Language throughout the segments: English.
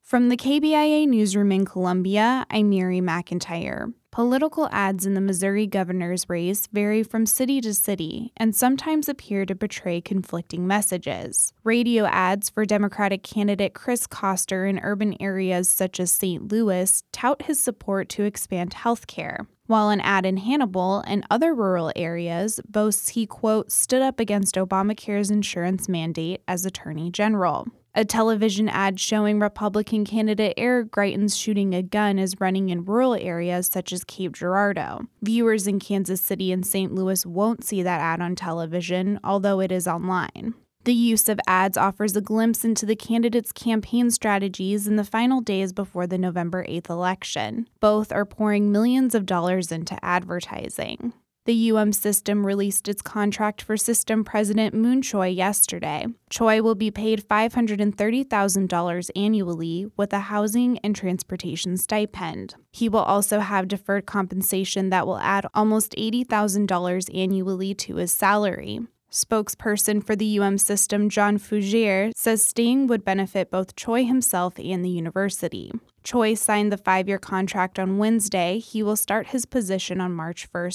From the KBIA newsroom in Columbia, I'm Mary McIntyre. Political ads in the Missouri governor's race vary from city to city and sometimes appear to portray conflicting messages. Radio ads for Democratic candidate Chris Koster in urban areas such as St. Louis tout his support to expand health care, while an ad in Hannibal and other rural areas boasts he, quote, stood up against Obamacare's insurance mandate as Attorney General. A television ad showing Republican candidate Eric Greitens shooting a gun is running in rural areas such as Cape Girardeau. Viewers in Kansas City and St. Louis won't see that ad on television, although it is online. The use of ads offers a glimpse into the candidates' campaign strategies in the final days before the November 8th election. Both are pouring millions of dollars into advertising. The system released its contract for system president Moon Choi yesterday. Choi will be paid $530,000 annually with a housing and transportation stipend. He will also have deferred compensation that will add almost $80,000 annually to his salary. Spokesperson for the system, John Fougere, says staying would benefit both Choi himself and the university. Choi signed the 5-year contract on Wednesday. He will start his position on March 1,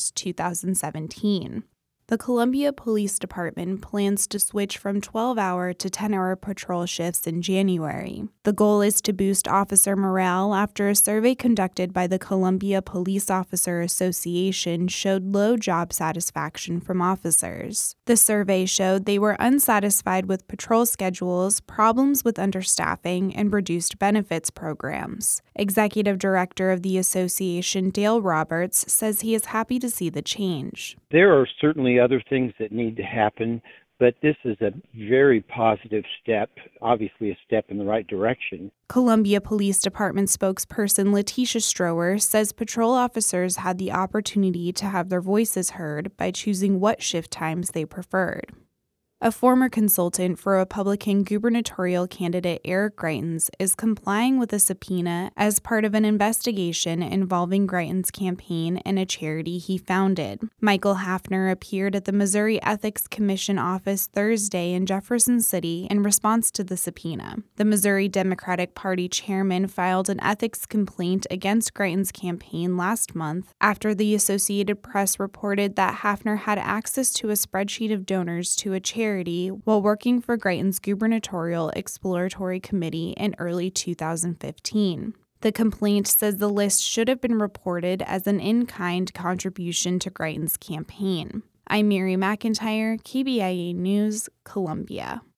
2017. The Columbia Police Department plans to switch from 12-hour to 10-hour patrol shifts in January. The goal is to boost officer morale after a survey conducted by the Columbia Police Officer Association showed low job satisfaction from officers. The survey showed they were unsatisfied with patrol schedules, problems with understaffing, and reduced benefits programs. Executive Director of the association, Dale Roberts, says he is happy to see the change. There are certainly other things that need to happen, but this is a very positive step, obviously a step in the right direction. Columbia Police Department spokesperson Letitia Strower says patrol officers had the opportunity to have their voices heard by choosing what shift times they preferred. A former consultant for Republican gubernatorial candidate Eric Greitens is complying with a subpoena as part of an investigation involving Greitens' campaign and a charity he founded. Michael Hafner appeared at the Missouri Ethics Commission office Thursday in Jefferson City in response to the subpoena. The Missouri Democratic Party chairman filed an ethics complaint against Greitens' campaign last month after the Associated Press reported that Hafner had access to a spreadsheet of donors to a charity while working for Greitens' gubernatorial exploratory committee in early 2015. The complaint says the list should have been reported as an in-kind contribution to Greitens' campaign. I'm Mary McIntyre, KBIA News, Columbia.